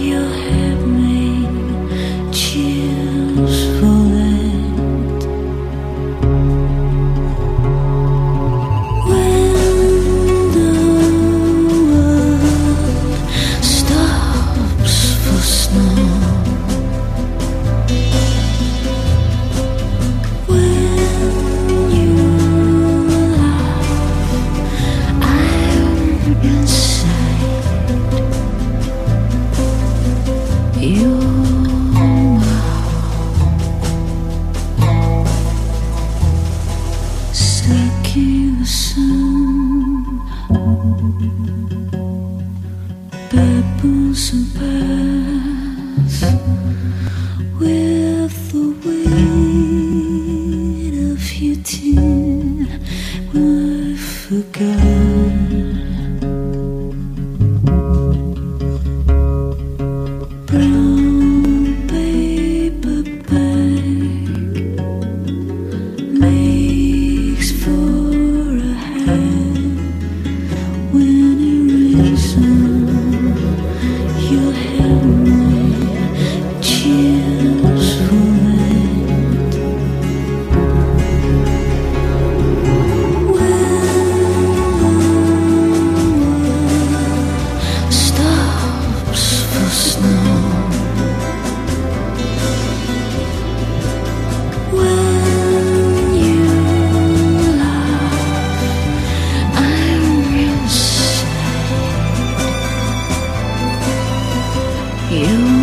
You have me chills for that. When the world stops for snow, when you laugh, I'm inside your mouth, seeking the sun, pebbles and paths with the weight of your tin I forgot. Brown paper bag makes for a hat when it rains on. You have my chills for that. When the world stops for snow, when you laugh, I'm inside your